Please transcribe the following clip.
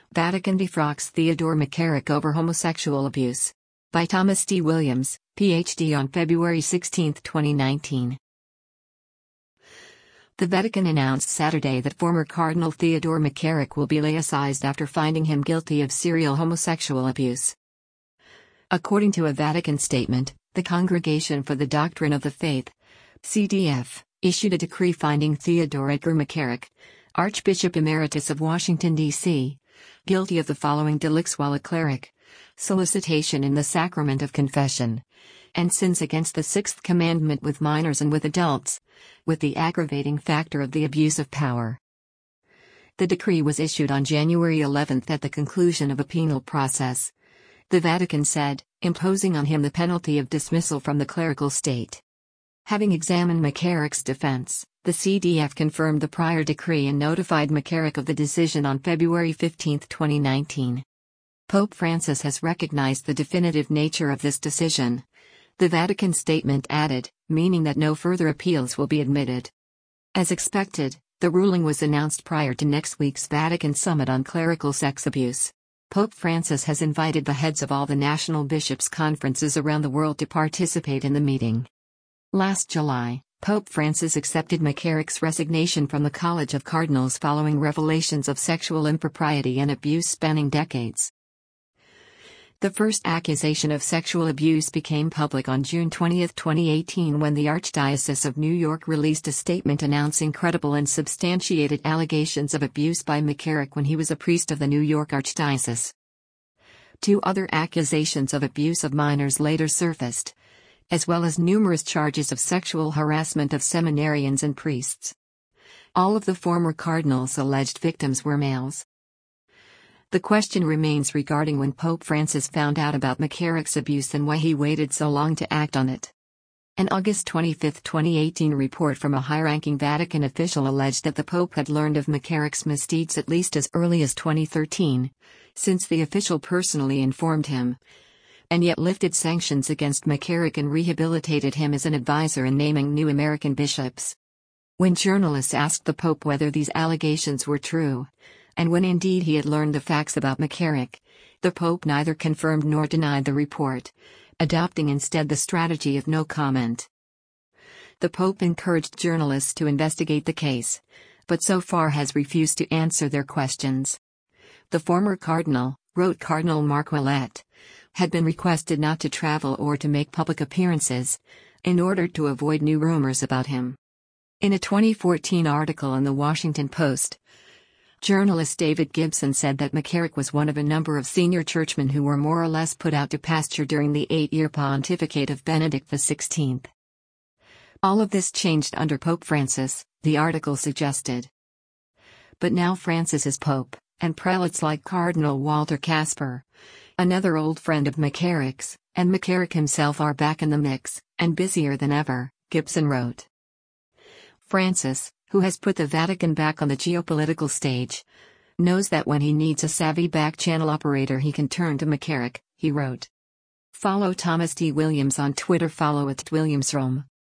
Vatican defrocks Theodore McCarrick over homosexual abuse. By Thomas D. Williams, Ph.D. on February 16, 2019. The Vatican announced Saturday that former Cardinal Theodore McCarrick will be laicized after finding him guilty of serial homosexual abuse. According to a Vatican statement, the Congregation for the Doctrine of the Faith, CDF, issued a decree finding Theodore Edgar McCarrick, Archbishop Emeritus of Washington, D.C., guilty of the following delicts while a cleric: solicitation in the sacrament of confession, and sins against the sixth commandment with minors and with adults, with the aggravating factor of the abuse of power. The decree was issued on January 11 at the conclusion of a penal process, the Vatican said, imposing on him the penalty of dismissal from the clerical state. Having examined McCarrick's defense, the CDF confirmed the prior decree and notified McCarrick of the decision on February 15, 2019. Pope Francis has recognized the definitive nature of this decision, the Vatican statement added, meaning that no further appeals will be admitted. As expected, the ruling was announced prior to next week's Vatican Summit on Clerical Sex Abuse. Pope Francis has invited the heads of all the national bishops' conferences around the world to participate in the meeting. Last July, Pope Francis accepted McCarrick's resignation from the College of Cardinals following revelations of sexual impropriety and abuse spanning decades. The first accusation of sexual abuse became public on June 20, 2018, when the Archdiocese of New York released a statement announcing credible and substantiated allegations of abuse by McCarrick when he was a priest of the New York Archdiocese. Two other accusations of abuse of minors later surfaced, as well as numerous charges of sexual harassment of seminarians and priests. All of the former cardinals' alleged victims were males. The question remains regarding when Pope Francis found out about McCarrick's abuse and why he waited so long to act on it. An August 25, 2018 report from a high-ranking Vatican official alleged that the Pope had learned of McCarrick's misdeeds at least as early as 2013, since the official personally informed him, and yet lifted sanctions against McCarrick and rehabilitated him as an advisor in naming new American bishops. When journalists asked the Pope whether these allegations were true, and when indeed he had learned the facts about McCarrick, the Pope neither confirmed nor denied the report, adopting instead the strategy of no comment. The Pope encouraged journalists to investigate the case, but so far has refused to answer their questions. The former cardinal, wrote Cardinal Marc Ouellet, had been requested not to travel or to make public appearances, in order to avoid new rumors about him. In a 2014 article in The Washington Post, journalist David Gibson said that McCarrick was one of a number of senior churchmen who were more or less put out to pasture during the 8-year pontificate of Benedict XVI. All of this changed under Pope Francis, the article suggested. But now Francis is Pope, and prelates like Cardinal Walter Kasper, another old friend of McCarrick's, and McCarrick himself are back in the mix, and busier than ever, Gibson wrote. Francis, who has put the Vatican back on the geopolitical stage, knows that when he needs a savvy back-channel operator he can turn to McCarrick, he wrote. Follow Thomas D. Williams on Twitter. Follow @WilliamsRome.